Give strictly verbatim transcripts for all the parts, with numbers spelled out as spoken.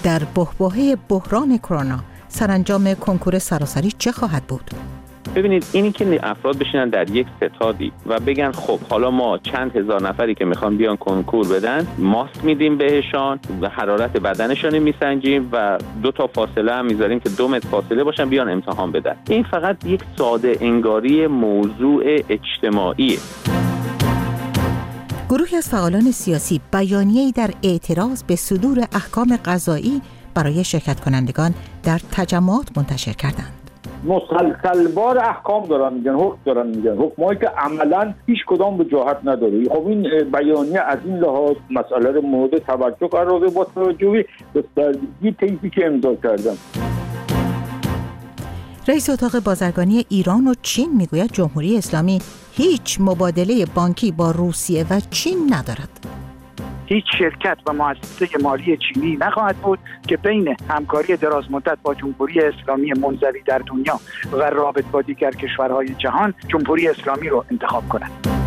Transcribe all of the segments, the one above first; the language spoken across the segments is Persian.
در بحبوحه بحران کرونا سرانجام کنکور سراسری چه خواهد بود؟ ببینید، اینی که افراد بشینن در یک ستادی و بگن خب حالا ما چند هزار نفری که میخوان بیان کنکور بدن ماسک میدیم بهشان و حرارت بدنشان میسنجیم و دو تا فاصله هم میذاریم که دو متر فاصله باشن بیان امتحان بدن. این فقط یک ساده انگاری موضوع اجتماعیه. گروهی از فعالان سیاسی بیانیه‌ای در اعتراض به صدور احکام قضایی برای شرکت کنندگان در تجمعات منتشر کردند. مسلسلوار احکام دارن میگن، حکم دارن میگن، حکمایی که عملاً هیچ کدام وجاهت نداره. خب این بیانیه از این لحاظ مسئله رو مورد توجه قرار داده با توجه به سادگی طیفی که امضا کردن. رئیس اتاق بازرگانی ایران و چین میگوید جمهوری اسلامی هیچ مبادله بانکی با روسیه و چین ندارد. هیچ شرکت و مؤسسه مالی چینی نخواهد بود که بین همکاری درازمدت با جمهوری اسلامی منزوی در دنیا و رابط با دیگر کشورهای جهان جمهوری اسلامی رو انتخاب کند.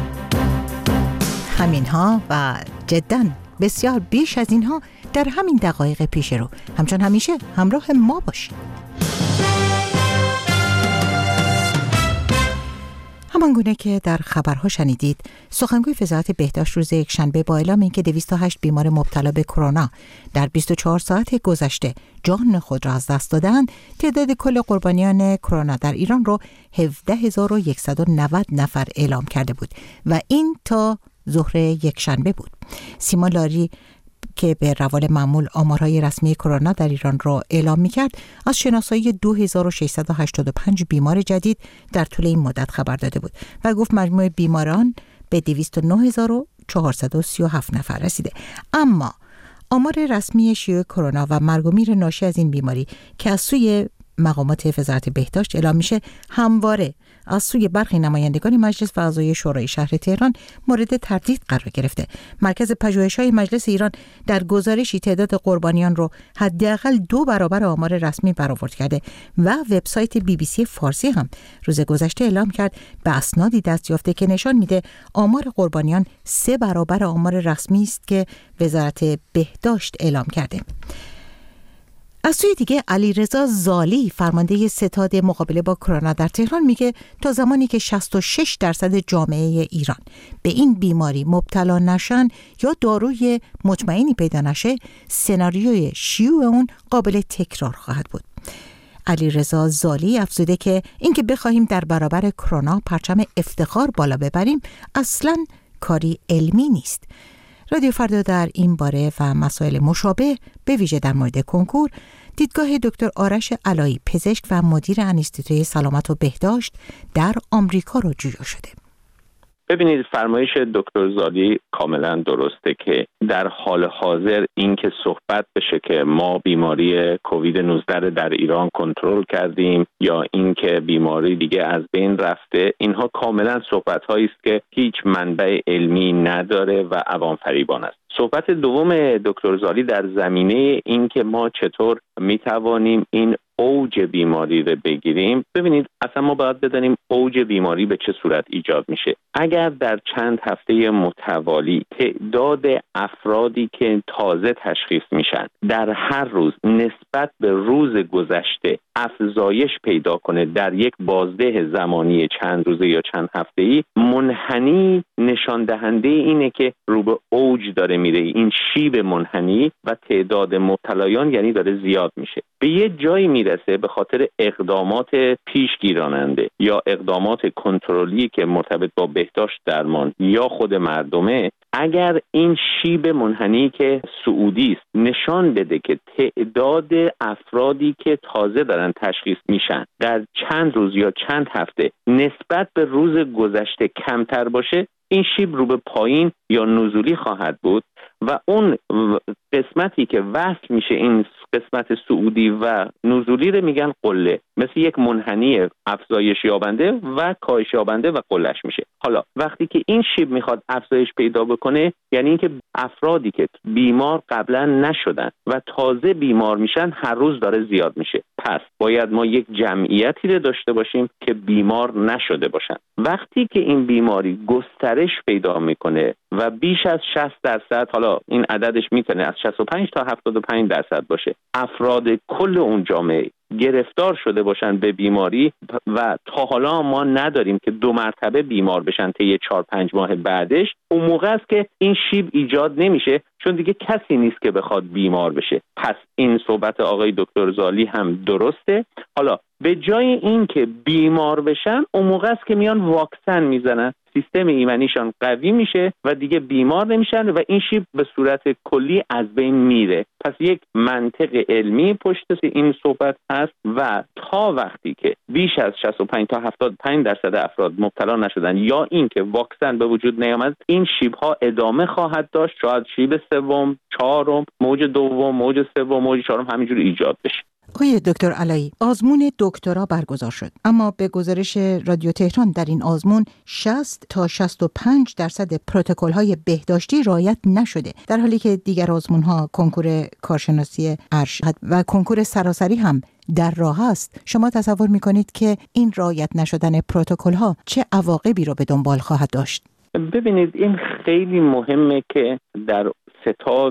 همینها و جداً بسیار بیش از اینها در همین دقایق پیش رو. همچون همیشه همراه ما باشید. همانگونه که در خبرها شنیدید، سخنگوی وزارت بهداشت روز یکشنبه با اعلام اینکه دویست و هشت بیمار مبتلا به کرونا در بیست و چهار ساعت گذشته جان خود را از دست دادند، تعداد کل قربانیان کرونا در ایران را هفده هزار و صد و نود نفر اعلام کرده بود و این تا ظهر یکشنبه بود. سیما لاری که به روال معمول آمارهای رسمی کرونا در ایران را اعلام می‌کرد، از شناسایی دو هزار و ششصد و هشتاد و پنج بیمار جدید در طول این مدت خبر داده بود و گفت مجموع بیماران به دویست و نه هزار و چهارصد و سی و هفت نفر رسیده. اما آمار رسمی شیوع کرونا و مرگ و میر ناشی از این بیماری که از سوی مقامات وزارت بهداشت اعلام میشه، همواره از سوی برخی نمایندگان مجلس و اعضای شورای شهر تهران مورد تردید قرار گرفته. مرکز پژوهش‌های مجلس ایران در گزارشی تعداد قربانیان رو حداقل دو برابر آمار رسمی برآورد کرده و وبسایت بی بی سی فارسی هم روز گذشته اعلام کرد به اسنادی دست یافته که نشان میده آمار قربانیان سه برابر آمار رسمی است که وزارت بهداشت اعلام کرده. از سوی دیگه علیرضا زالی، فرمانده ستاد مقابله با کرونا در تهران، میگه تا زمانی که شصت و شش درصد جامعه ایران به این بیماری مبتلا نشن یا داروی مطمئنی پیدا نشه، سناریوی شیوع اون قابل تکرار خواهد بود. علیرضا زالی افزوده که اینکه بخواهیم در برابر کرونا پرچم افتخار بالا ببریم اصلاً کاری علمی نیست. رادیو فردا در این باره و مسائل مشابه به ویژه در مورد کنکور دیدگاه دکتر آرش علایی، پزشک و مدیر انستیتوی سلامت و بهداشت در آمریکا رو جویا شده. ببینید، فرمایش دکتر زالی کاملا درسته که در حال حاضر این که صحبت بشه که ما بیماری کووید نوزده در ایران کنترل کردیم یا این که بیماری دیگه از بین رفته، اینها کاملا صحبت‌هایی است که هیچ منبع علمی نداره و عوام فریبان است. صحبت دوم دکتر زالی در زمینه این که ما چطور میتوانیم این اوج بیماری رو بگیریم. ببینید، اصلا ما باید بدانیم اوج بیماری به چه صورت ایجاد میشه. اگر در چند هفته متوالی تعداد افرادی که تازه تشخیص میشن در هر روز نسبت به روز گذشته افزایش پیدا کنه در یک بازده زمانی چند روزه یا چند هفته‌ای، منحنی نشان دهنده اینه که رو به اوج داره میره. این شیب منحنی و تعداد مبتلایان یعنی داره زیاد میشه. به یه جایی میرسه به خاطر اقدامات پیشگیراننده یا اقدامات کنترلی که مرتبط با بهداشت درمان یا خود مردمه، اگر این شیب منحنی که صعودی است نشان بده که تعداد افرادی که تازه دارن تشخیص میشن در چند روز یا چند هفته نسبت به روز گذشته کمتر باشه، این شیب رو به پایین یا نزولی خواهد بود و اون قسمتی که وصل میشه این قسمت صعودی و نزولی رو میگن قله، مثل یک منحنی افزایش یابنده و کاهش یابنده و قلهش میشه. حالا وقتی که این شیب میخواد افزایش پیدا بکنه، یعنی اینکه افرادی که بیمار قبلا نشدن و تازه بیمار میشن هر روز داره زیاد میشه. پس باید ما یک جمعیتی رو داشته باشیم که بیمار نشده باشن. وقتی که این بیماری گسترش پیدا میکنه و بیش از شصت درصد، حالا این عددش میتونه از شصت و پنج تا هفتاد و پنج درصد باشه، افراد کل اون جامعه گرفتار شده باشن به بیماری و تا حالا ما نداریم که دو مرتبه بیمار بشن طی چهار پنج ماه بعدش، اون موقع است که این شیب ایجاد نمیشه، چون دیگه کسی نیست که بخواد بیمار بشه. پس این صحبت آقای دکتر زالی هم درسته. حالا به جای این که بیمار بشن، اون موقع است که میان واکسن میزنن، سیستم ایمنیشان قوی میشه و دیگه بیمار نمیشن و این شیب به صورت کلی از بین میره. پس یک منطق علمی پشت این صحبت هست و تا وقتی که بیش از شصت و پنج تا هفتاد و پنج درصد افراد مبتلا نشدن یا این که واکسن به وجود نیامد، این شیب ها ادامه خواهد داشت. شاید شیب سوم، چهارم، موج دوم، موج سوم، موج چهارم همینجور ایجاد بشه. آقای دکتر علایی، آزمون دکترا برگزار شد، اما به گزارش رادیو تهران در این آزمون شصت تا شصت و پنج درصد پروتکل‌های بهداشتی رعایت نشده، در حالی که دیگر آزمون‌ها کنکور کارشناسی ارشد و کنکور سراسری هم در راه است. شما تصور می‌کنید که این رعایت نشدن پروتکل‌ها چه عواقبی را به دنبال خواهد داشت؟ ببینید، این خیلی مهمه که در ستاد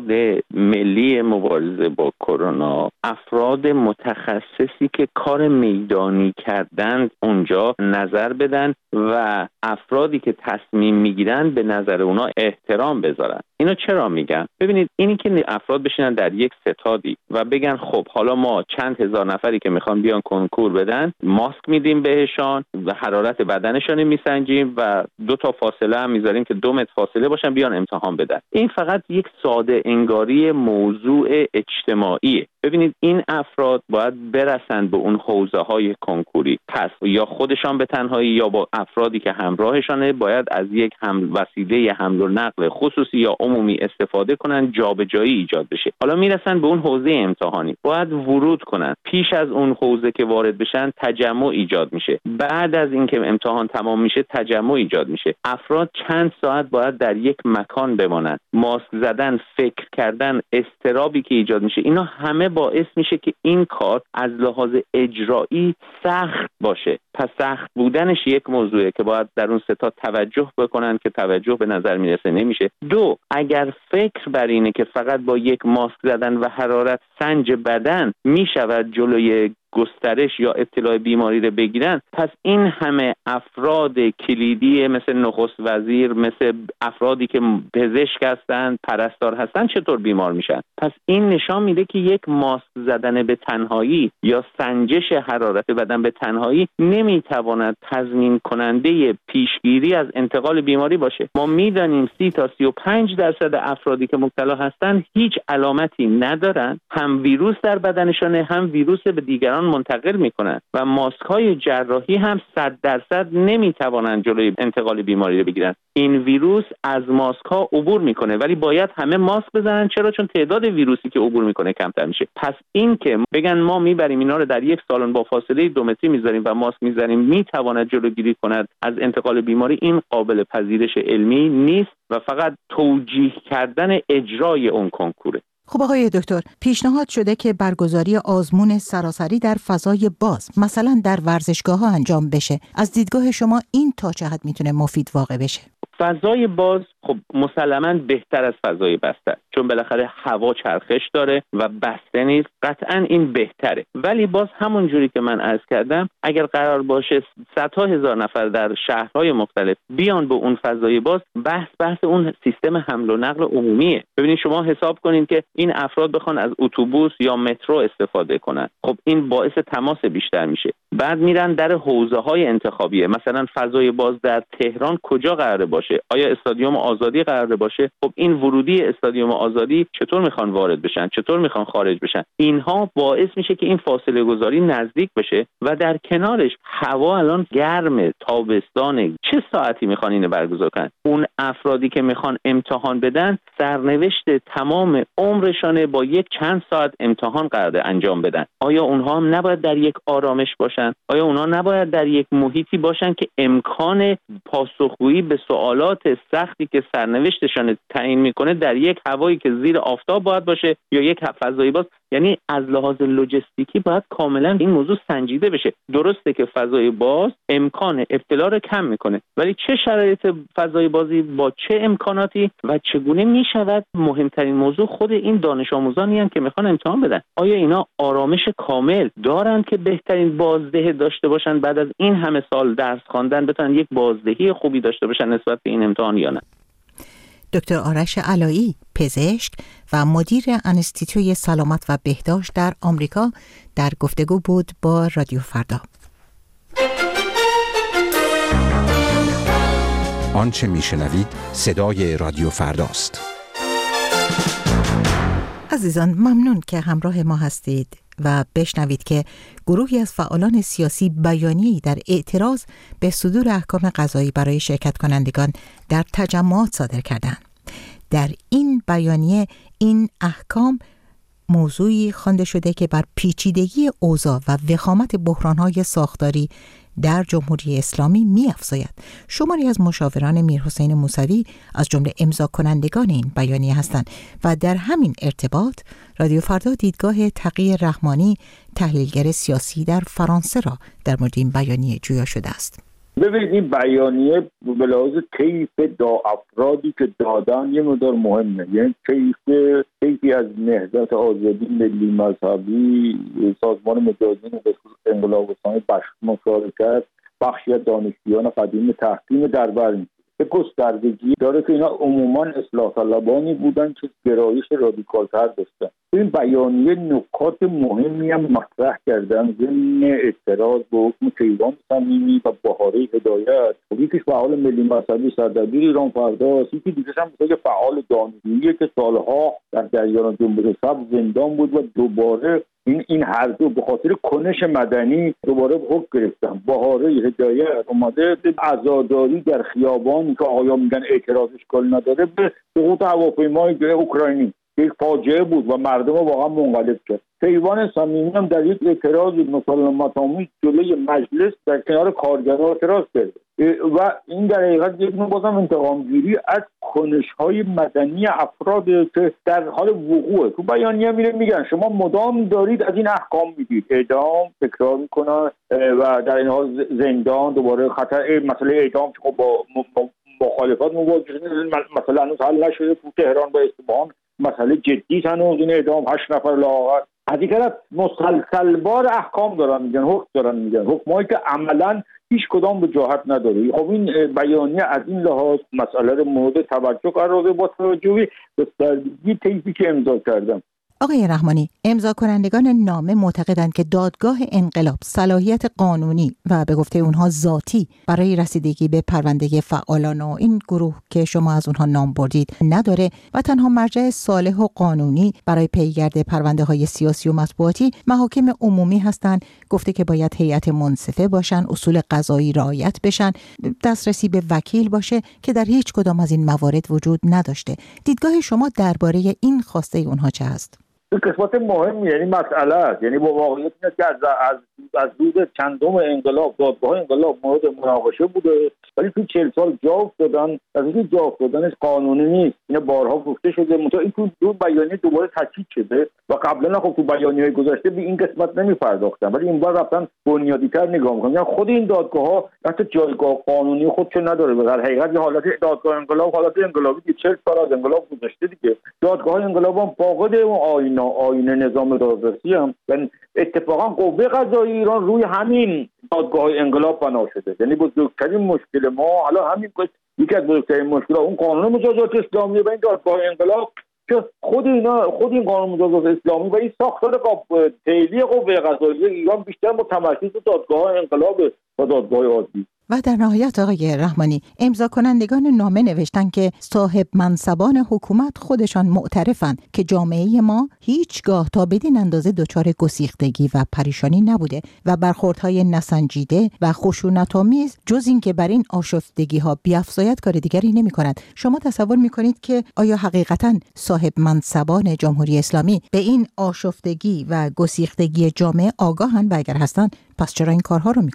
ملی مبارزه با کرونا افراد متخصصی که کار میدانی کردند اونجا نظر بدن و افرادی که تصمیم میگیرن به نظر اونا احترام بذارن. اینو چرا میگن؟ ببینید، اینی که افراد بشینن در یک ستادی و بگن خب حالا ما چند هزار نفری که میخوان بیان کنکور بدن ماسک میدیم بهشان و حرارت بدنشان میسنجیم و دو تا فاصله هم میذاریم که دو متر فاصله باشن بیان امتحان بدن. این فقط یک ساده انگاری موضوع اجتماعیه. ببینید، این افراد باید برسن به اون حوزه های کنکوری، پس یا خودشان به تنهایی یا با افرادی که همراهشانه باید از یک هم وسیله حمل و نقل خصوصی یا عمومی استفاده کنن، جابجایی ایجاد بشه. حالا میرسن به اون حوزه امتحانی، باید ورود کنن. پیش از اون حوزه که وارد بشن تجمع ایجاد میشه، بعد از اینکه امتحان تمام میشه تجمع ایجاد میشه. افراد چند ساعت باید در یک مکان بمانن، ماسک زدن، فکر کردن، اضطرابی که ایجاد میشه، اینا همه باعث میشه که این کار از لحاظ اجرایی سخت باشه. پس سخت بودنش یک موضوعه که باید در اون ستا توجه بکنن که توجه به نظر میرسه نمیشه. دو، اگر فکر بر اینه که فقط با یک ماسک زدن و حرارت سنج بدن میشود جلوی گسترش یا ابتلاع بیماری رو بگیرن، پس این همه افراد کلیدی مثل نخست وزیر، مثل افرادی که پزشک هستن، پرستار هستن، چطور بیمار میشن؟ پس این نشان میده که یک ماسک زدن به تنهایی یا سنجش حرارت بدن به تنهایی نمیتواند تضمین کننده پیشگیری از انتقال بیماری باشه. ما میدانیم سی تا سی و پنج درصد افرادی که مبتلا هستن هیچ علامتی ندارن، هم ویروس در بدنشانه، هم ویروس به دیگران منتقل میکنن و ماسک های جراحی هم صد درصد نمیتوانند جلوی انتقال بیماری رو بگیرن. این ویروس از ماسک ها عبور میکنه، ولی باید همه ماسک بزنن. چرا؟ چون تعداد ویروسی که عبور میکنه کمتر میشه. پس این که بگن ما میبریم اینا رو در یک سالن با فاصله دو متری میذاریم و ماسک میذاریم میتواند جلوگیری کند از انتقال بیماری، این قابل پذیرش علمی نیست و فقط توجیه کردن اجرای اون کنکوره. خب آقای دکتر، پیشنهاد شده که برگزاری آزمون سراسری در فضای باز، مثلا در ورزشگاه‌ها انجام بشه. از دیدگاه شما این تا چه حد میتونه مفید واقع بشه؟ فضای باز خب مسلماً بهتر از فضای بسته، چون بالاخره هوا چرخش داره و بسته نیست. قطعاً این بهتره، ولی باز همون جوری که من عرض کردم، اگر قرار باشه صدها هزار نفر در شهرهای مختلف بیان به اون فضای باز، بحث بحث اون سیستم حمل و نقل عمومیه. ببینید شما حساب کنین که این افراد بخوان از اتوبوس یا مترو استفاده کنن، خب این باعث تماس بیشتر میشه. بعد میرن در حوزه‌های انتخابیه، مثلا فضای باز در تهران کجا قراره باشه؟ آیا استادیوم آزادی قراره باشه؟ خب این ورودی استادیوم آزادی چطور میخوان وارد بشن؟ چطور میخوان خارج بشن؟ اینها باعث میشه که این فاصله گذاری نزدیک بشه و در کنارش هوا الان گرمه، تابستانه، چه ساعتی میخوان اینو برگزار کنن؟ اون افرادی که میخوان امتحان بدن سرنوشت تمام عمرشانه با یک چند ساعت امتحان قراره انجام بدن. آیا اونها هم نباید در یک آرامش باشن؟ آیا اونها نباید در یک محیطی باشن که امکان پاسخگویی به سوالات سختی که سرنوشتشان تعیین میکنه در یک هوایی که زیر آفتاب باید باشه یا یک فضایی باز؟ یعنی از لحاظ لوجستیکی باید کاملا این موضوع سنجیده بشه. درسته که فضای باز امکان ابتلا رو کم میکنه، ولی چه شرایط فضای بازی با چه امکاناتی و چگونه میشود؟ مهمترین موضوع خود این دانش آموزانی هم که میخوان امتحان بدن، آیا اینا آرامش کامل دارن که بهترین بازده داشته باشن بعد از این همه سال درس خواندن، بتونن یک بازدهی خوبی داشته باشن نسبت به این امتحان یا نه؟ دکتر آرش علایی، پزشک و مدیر انستیتوی سلامت و بهداشت در آمریکا، در گفتگو بود با رادیو فردا. آنچه میشنوید صدای رادیو فرداست. عزیزان، ممنون که همراه ما هستید و بشنوید که گروهی از فعالان سیاسی بیانیه‌ای در اعتراض به صدور احکام قضایی برای شرکت کنندگان در تجمعات صادر کردند. در این بیانیه این احکام موضوعی خوانده شده که بر پیچیدگی اوضاع و وخامت بحران‌های ساختاری در جمهوری اسلامی می‌افزاید. شماری از مشاوران میرحسین موسوی از جمله امضا کنندگان این بیانیه هستند و در همین ارتباط رادیو فردا دیدگاه تقی رحمانی، تحلیلگر سیاسی در فرانسه را در مورد این بیانیه جویا شده است. ببینید این بیانیه به لحاظ کیف دا افرادی که دادن یه مقدار مهمه، یعنی کیف کیفی از نهضت آزادی ملی مذهبی، سازمان مجاهدین به انقلاب اسلامی مشارکت، بخشی از دانشجویان قدیم تحکیم در بر می‌گیره. به گستردگی داره که اینا عموماً اصلاح طلبانی بودن که گرایش رادیکال‌تر داشتن. این بیانیه نکات مهمی هم مطرح کردن ضمن اعتراض به حکم کیوان صمیمی و بهاره هدایت. یکیش فعال ملی مذهبی سردبیر ایران فرداست، یکی دیگه هم مثلا فعال دانشجویی که سالها در جریان جنبش سبز زندان بود و دوباره این این هر دو به خاطر کنش مدنی دوباره حکم گرفتن. بهاره هدایت اومده عزاداری در خیابانی که آقایان میگن اعتراضش کل نداره به سقوط هواپیمای اوکراینی، یک فاجعه بود و مردم رو واقعا منقلب کرد. کیوان صمیمی هم در یک اعتراض مسالمت‌آمیز جلوی مجلس در کنار کارگران اعتراض کرد و این در حقیقت یک نوع بازم انتقام‌گیری از کنش‌های مدنی افراد که در حال وقوعه. تو بیانیه میره میگن شما مدام دارید از این احکام میدید، اعدام تکرار میکنن و در این حال زندان دوباره خطر مسئله اعدام که با مخالفات مواجه مثلا هنوز حل نشده. تو تهران با اصفهان مسئله جدی هنوز این اعدام هشت نفر لااقل. از این طرف مسلسلبار احکام دارن میگن، حکم دارن میگن، حکمایی که عملاً هیچ کدام به جهت نداره. خب این بیانیه از این لحاظ مسئله رو مورد توجه قرار داده با توجه به گستردگی طیفی که امضا کردم. آقای رحمانی، امضا کنندگان نامه معتقدند که دادگاه انقلاب صلاحیت قانونی و به گفته اونها ذاتی برای رسیدگی به پرونده فعالان و این گروه که شما از اونها نام بردید نداره و تنها مرجع صالح و قانونی برای پیگرد پرونده های سیاسی و مطبوعاتی محاکم عمومی هستند. گفته که باید هیئت منصفه باشن، اصول قضایی رعایت بشن، دسترسی به وکیل باشه که در هیچ کدام از این موارد وجود نداشته. دیدگاه شما درباره این خواسته اونها چه است؟ این قسمت مهم یعنی مسئله است، یعنی با واقعیت اینه که از از از دود چندم انقلاب دادگاه انقلاب مورد مناقشه بوده، ولی تو چهل سال جا افتادن. از اینکه جا افتادنش قانونی نیست، این بارها گفته شده. منتها این تو دو بیانیه دوباره تاکید شده و قبلا خب تو بیانیه‌های گذشته به این قسمت نمی‌پرداختن، ولی این بار رفتن بنیادی‌تر نگاه می‌کنن. یعنی خود این دادگاه‌ها حتی جایگاه قانونی خودشو نداره. در حقیقت حالت دادگاه انقلاب حالت انقلابی که چهل سال از انقلاب گذشته دیگه. دادگاه انقلاب هم فاقد اون آیین آیین نظام دادرسی هم، یعنی اتفاقا قوه قضایی ایران روی همین دادگاه انقلاب بنا شده. یعنی بزرگترین مشکل ما حالا همین یکی از بزرگترین مشکلات اون قانون مجازات اسلامی و این دادگاه انقلاب که خود اینا خود این قانون مجازات اسلامی و این ساختار فعلی قوه قضایی ایران بیشتر متمرکز دادگاه انقلاب و دادگاه عادی. و در نهایت آقای رحمانی، امضا کنندگان نامه نوشتن که صاحب منصبان حکومت خودشان معترفند که جامعه ما هیچگاه تا بدین اندازه دچار گسیختگی و پریشانی نبوده و برخوردهای نسنجیده و خشونت‌آمیز جز این که بر این آشفتگی‌ها بیافزاید کار دیگری نمی‌کند. شما تصور می‌کنید که آیا حقیقتاً صاحب منصبان جمهوری اسلامی به این آشفتگی و گسیختگی جامعه آگاهند و اگر هستند پس چرا این کارها رو می‌کنند؟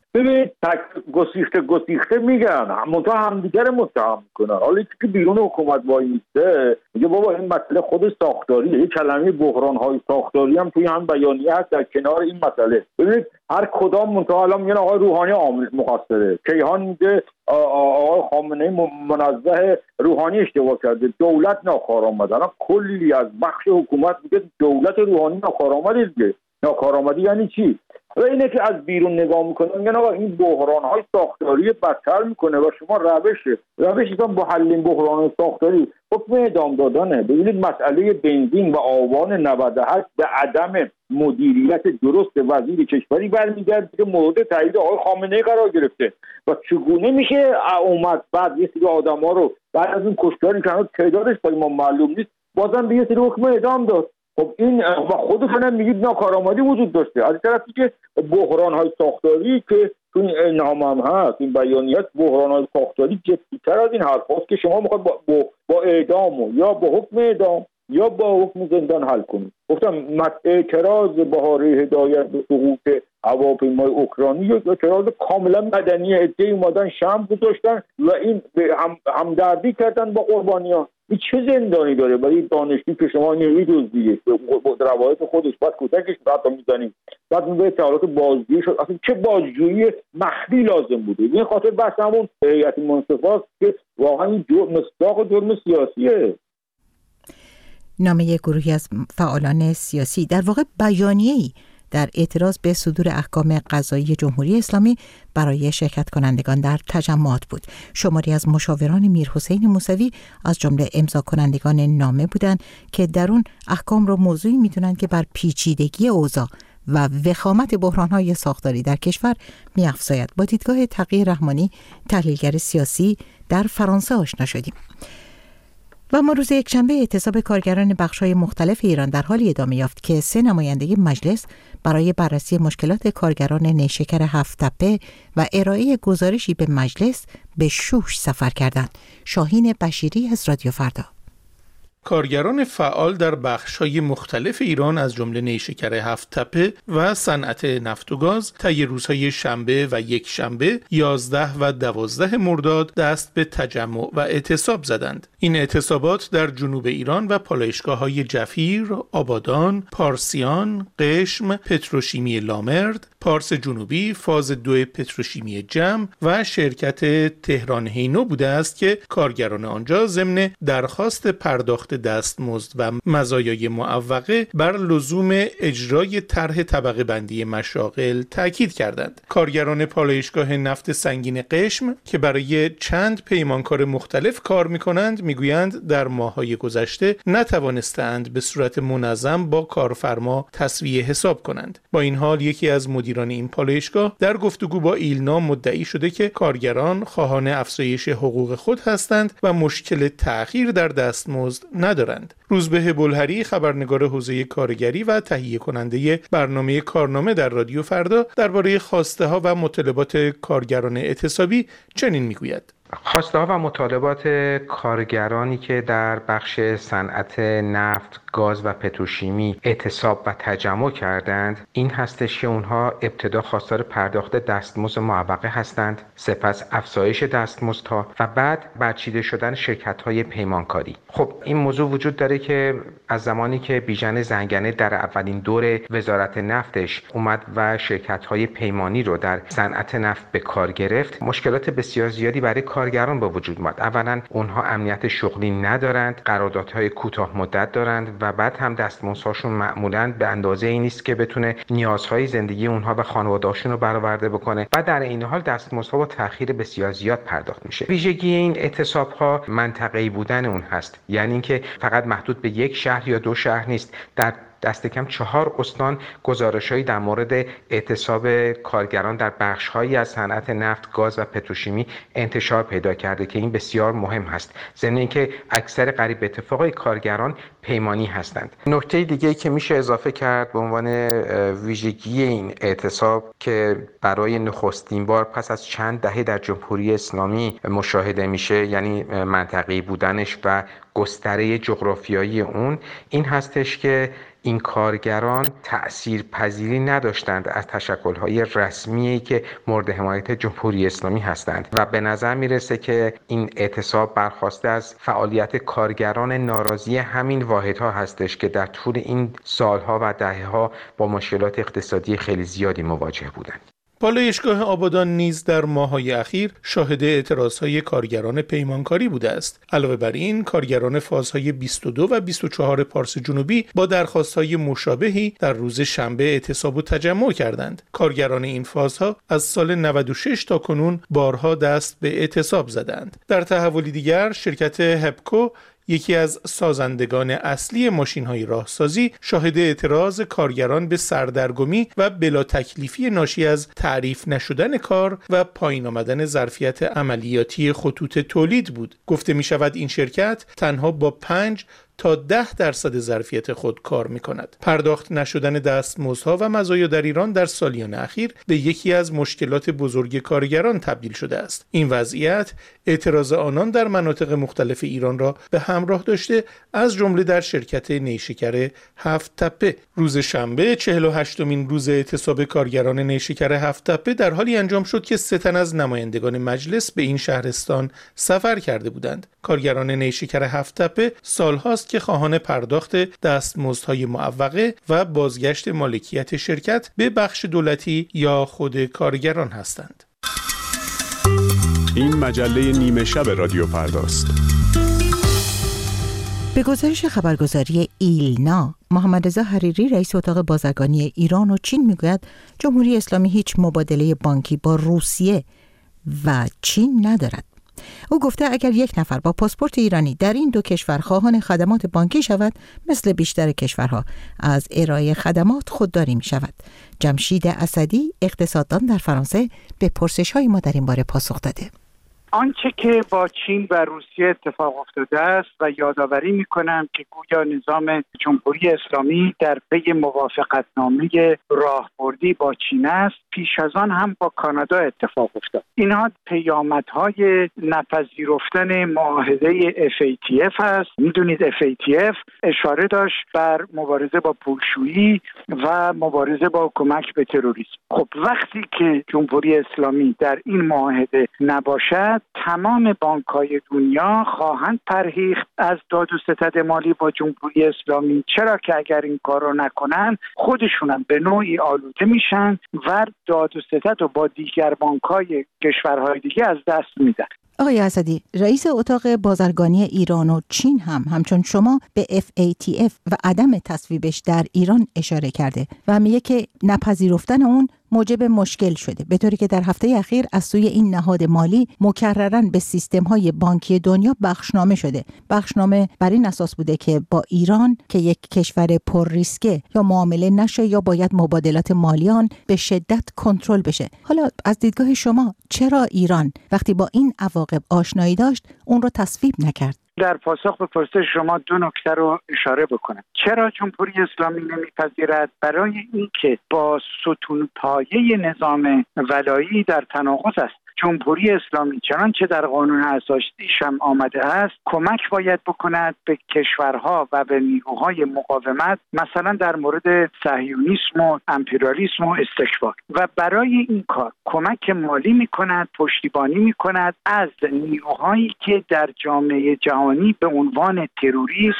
ببینید تک گسیخته گسیخته میگن منتها همدیگر متهم میکنن. حالا که بیرون حکومت وای میسته میگه بابا این مسئله خود ساختاریه. یه کلمه بحران های ساختاری هم توی هم بیانیه هست در کنار این مسئله. ببینید هر کدام منتها الان میگن آقای روحانی عامل مقصره، کیهان میگه آقای خامنه‌ای منزه روحانی اشتباه کرده، دولت ناکارآمد. الان کلی از بخش حکومت میگه دولت روحانی ناکارآمده دیگه. ناکارآمدی یعنی چی؟ و اینه که از بیرون نگاه میکنه میگن آقا این بحران‌های ساختاری بدتر میکنه و شما روشه روشتون با حل بحران ساختاری حکم اعدام دادنه. ببینید مسئله بنزین و آبان نود و هشت به عدم مدیریت درست وزیر کشوری برمیگرده که مورد تایید آقای خامنه‌ای قرار گرفته و چگونه میشه اومد بعد یه سری آدما رو بعد از این کشتاری که هنوز تعدادش برای ما معلوم نیست بازم به یه سری حکم اعدام داد. خب این و خودتون هم میگید ناکارآمدی وجود داشته. از طرفی که بحران‌های ساختاری که تو این نامه هم هست، این بیانیه بحران‌های ساختاری جدی‌تر از این حرف هست که شما میخواید با, با, با اعدام و یا با حکم اعدام یا با حکم زندان حل کنید. گفتم اعتراض بهاره هدایت به سقوط هواپیمای اوکراینی یک اعتراض کاملا مدنی، عده‌ای اومدن شمع گذاشتن و این هم همدردی کردن با قربانیان. این چه زندانی داره برای دانشجویی که شما نیروی دزدیه با روایت خودش بعد کتکش بعد میزنیم بعد میگه اطلاعات بازجویی شد. اصلا چه بازجویی مخفی لازم بوده؟ این خاطر بحث همون هیئت منصفاست که واقعا این جرم مصداق جرم سیاسیه. نامه گروهی از فعالان سیاسی در واقع بیانیه‌ای در اعتراض به صدور احکام قضایی جمهوری اسلامی برای شرکت کنندگان در تجمعات بود. شماری از مشاوران میرحسین موسوی از جمله امضا کنندگان نامه بودند که در اون احکام را موضوعی می‌دونند که بر پیچیدگی اوضاع و وخامت بحران‌های ساختاری در کشور می‌افزاید. با دیدگاه تقی رحمانی، تحلیلگر سیاسی، در فرانسه آشنا شدیم. و ما روز یکشنبه اعتصاب کارگران بخش‌های مختلف ایران در حالی ادامه یافت که سه نماینده مجلس برای بررسی مشکلات کارگران نیشکر هفت تپه و ارائه گزارشی به مجلس به شوش سفر کردند. شاهین بشیری از رادیو فردا. کارگران فعال در بخش‌های مختلف ایران از جمله نیشکر هفت تپه و صنعت نفت و گاز طی روزهای شنبه و یک شنبه یازده و دوازده مرداد دست به تجمع و اعتصاب زدند. این اعتصابات در جنوب ایران و پالایشگاه‌های جفیر، آبادان، پارسیان، قشم، پتروشیمی لامرد، پارس جنوبی، فاز دو پتروشیمی جم و شرکت تهران هینو بوده است که کارگران آنجا ضمن درخواست پرداخت دستمزد و مزایای معوقه بر لزوم اجرای طرح طبقه بندی مشاغل تاکید کردند. کارگران پالایشگاه نفت سنگین قشم که برای چند پیمانکار مختلف کار می‌کنند میگویند در ماه‌های گذشته نتوانستند به صورت منظم با کارفرما تسویه حساب کنند. با این حال یکی از مدیران این پالایشگاه در گفتگو با ایلنا مدعی شده که کارگران خواهان افزایش حقوق خود هستند و مشکل تأخیر در دستمزد ندارند. روزبه بلهری، خبرنگار حوزه کارگری و تهیه کننده برنامه کارنامه در رادیو فردا، درباره خواسته ها و مطالبات کارگران اعتصابی چنین میگوید: خواسته ها و مطالبات کارگرانی که در بخش صنعت نفت، گاز و پتروشیمی اعتصاب و تجمع کردند این هستش که اونها ابتدا خواستار پرداخت دستمزد معوقه هستند، سپس افزایش دستمزدها و بعد برچیده شدن شرکت‌های پیمانکاری. خب این موضوع وجود داره که از زمانی که بیژن زنگنه در اولین دور وزارت نفتش اومد و شرکت‌های پیمانی رو در صنعت نفت به کار گرفت، مشکلات بسیار زیادی برای کارگران به وجود اومد. اولا اونها امنیت شغلی ندارند، قراردادهای کوتاه مدت دارند و بعد هم دستمزدهاشون معمولاً به اندازه ای نیست که بتونه نیازهای زندگی اونها و خانواده‌هاشون رو برآورده بکنه و در این حال دستمزدها با تأخیر بسیار زیاد پرداخت میشه. ویژگی این اعتصاب‌ها منطقه‌ای بودن اون هست، یعنی اینکه فقط محدود به یک شهر یا دو شهر نیست. در دست کم چهار استان گزارش‌هایی در مورد اعتصاب کارگران در بخش‌هایی از صنعت نفت، گاز و پتروشیمی انتشار پیدا کرده که این بسیار مهم هست. ضمن اینکه اکثر قریب به اتفاقی کارگران پیمانی هستند. نکته دیگه‌ای که میشه اضافه کرد به عنوان ویژگی این اعتصاب که برای نخستین بار پس از چند دهه در جمهوری اسلامی مشاهده میشه، یعنی منطقه‌ای بودنش و گستره جغرافیایی اون، این هستش که این کارگران تأثیر پذیری نداشتند از تشکل‌های رسمی که مورد حمایت جمهوری اسلامی هستند و به نظر میرسه که این اعتصاب برخواسته از فعالیت کارگران ناراضی همین واحدها هستش که در طول این سالها و دهه‌ها با مشکلات اقتصادی خیلی زیادی مواجه بودند. پالایشگاه آبادان نیز در ماه‌های اخیر شاهد اعتراضهای کارگران پیمانکاری بوده است. علاوه بر این، کارگران فازهای بیست و دو و بیست و چهار پارس جنوبی با درخواست‌های مشابهی در روز شنبه اعتصاب و تجمع کردند. کارگران این فازها از سال نود و شش تا کنون بارها دست به اعتصاب زدند. در تحولی دیگر، شرکت هپکو، یکی از سازندگان اصلی ماشین‌های راهسازی، شاهد اعتراض کارگران به سردرگمی و بلا تکلیفی ناشی از تعریف نشدن کار و پایین آمدن ظرفیت عملیاتی خطوط تولید بود. گفته می شود این شرکت تنها با پنج تا ده درصد ظرفیت خود کار می کند. پرداخت نشدن دستمزدها و مزایا در ایران در سالیان اخیر به یکی از مشکلات بزرگ کارگران تبدیل شده است. این وضعیت اعتراض آنان در مناطق مختلف ایران را به همراه داشته، از جمله در شرکت نیشکر هفت تپه. روز شنبه چهل و هشتمین روز اعتصاب کارگران نیشکر هفت تپه در حالی انجام شد که سه تن از نمایندگان مجلس به این شهرستان سفر کرده بودند. کارگران نیشکر هفت تپه سالهاست که خواهان پرداخت دستمزدهای معوقه و بازگشت مالکیت شرکت به بخش دولتی یا خود کارگران هستند. این مجله نیمه شب رادیو فرداست. به گزارش خبرگزاری ایلنا، محمد رضا حریری رئیس اتاق بازرگانی ایران و چین میگوید جمهوری اسلامی هیچ مبادله بانکی با روسیه و چین ندارد. او گفته اگر یک نفر با پاسپورت ایرانی در این دو کشور خواهان خدمات بانکی شود، مثل بیشتر کشورها از ارائه خدمات خودداری می شود. جمشید اسدی، اقتصاددان در فرانسه، به پرسش‌های ما در این باره پاسخ داده. آنچه که با چین و روسیه اتفاق افتاده است و یادآوری می‌کنم که گویا نظام جمهوری اسلامی در پی موافقتنامه راهبردی با چین است، پیش از آن هم با کانادا اتفاق افتاد. اینها پیامدهای نپذیرفتن معاهده اف ای تی اف است. می‌دونید اف ای تی اف اشاره داشت بر مبارزه با پولشویی و مبارزه با کمک به تروریسم. خب وقتی که جمهوری اسلامی در این معاهده نباشد، تمام بانک‌های دنیا خواهند پرهیخت از داد و ستد مالی با جمهوری اسلامی، چرا که اگر این کار رو نکنن خودشون هم به نوعی آلوده میشن و داد و ستد رو با دیگر بانک‌های کشورهای دیگه از دست میدن. آقای اسدی، رئیس اتاق بازرگانی ایران و چین هم همچون شما به اف ای تی اف و عدم تصویبش در ایران اشاره کرده و میگه که نپذیرفتن اون موجب مشکل شده، به طوری که در هفته اخیر از سوی این نهاد مالی مکرراً به سیستم‌های بانکی دنیا بخشنامه شده. بخشنامه بر این اساس بوده که با ایران که یک کشور پر ریسکه یا معامله نشه یا باید مبادلات مالی آن به شدت کنترل بشه. حالا از دیدگاه شما چرا ایران وقتی با این عواقب آشنایی داشت اون رو تصویب نکرد؟ در پاسخ به پرسش شما دو نکته رو اشاره بکنم. چرا جمهوری اسلامی نمیپذیرد؟ برای اینکه با ستون پایه نظام ولایی در تناقض است. جمهوری اسلامی چنانچه در قانون اساسیش هم آمده است، کمک باید بکند به کشورها و به نیروهای مقاومت، مثلا در مورد صهیونیسم و امپریالیسم و استکبار، و برای این کار کمک مالی میکند، پشتیبانی میکند از نیروهایی که در جامعه جهانی به عنوان تروریست،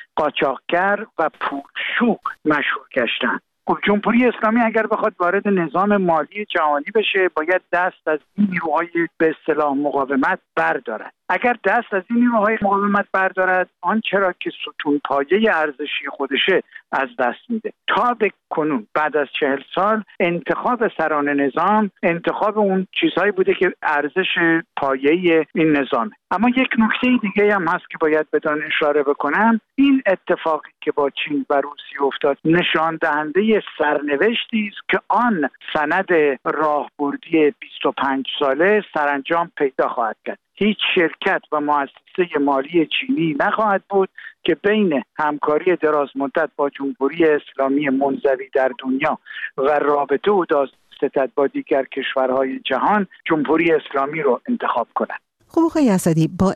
قاچاقگر و پولشو مشهور گشتند. خب جمهوری اسلامی اگر بخواد وارد نظام مالی جهانی بشه، باید دست از این نیروهای به اصطلاح مقاومت بردارد. اگر دست از این نیروهای مقاومت بردارد، آن چرا که ستون پایه ارزشی خودشه از دست میده. تا به کنون بعد از چهل سال انتخاب سران نظام انتخاب اون چیزهایی بوده که ارزش پایه این نظامه. اما یک نکته دیگه هم هست که باید بدان اشاره بکنم. این اتفاقی که با چین و روسیه افتاد نشان دهنده سرنوشتی است که آن سند راهبردی بیست و پنج ساله سرانجام پیدا خواهد کرد. هیچ شرکت و مؤسسه مالی چینی نخواهد بود که بین همکاری دراز مدت با جمهوری اسلامی منزوی در دنیا و رابطه و داد و ستد با دیگر کشورهای جهان جمهوری اسلامی رو انتخاب کند. خب آقای اسدی، با این